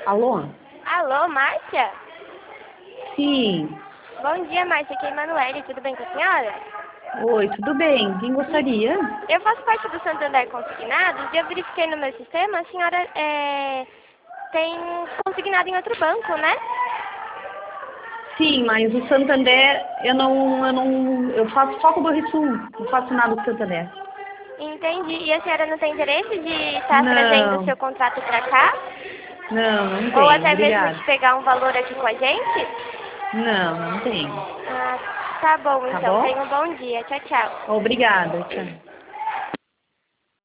Alô? Alô, Márcia? Sim. Bom dia, Márcia. Aqui é a Emanuele. Tudo bem com a senhora? Oi, tudo bem? Quem gostaria? Eu faço parte do Santander Consignados e eu verifiquei no meu sistema, a senhora tem consignado em outro banco, né? Sim, mas o Santander, eu faço só com o Banrisul, não faço nada com o Santander. Entendi. E a senhora não tem interesse de estar trazendo o Não, seu contrato para cá? não Ou tenho, até mesmo obrigada. de pegar um valor aqui com a gente? Não tenho. Ah, tá bom Tá então. bom? Tenha um bom dia. Tchau, tchau. Obrigada, tchau.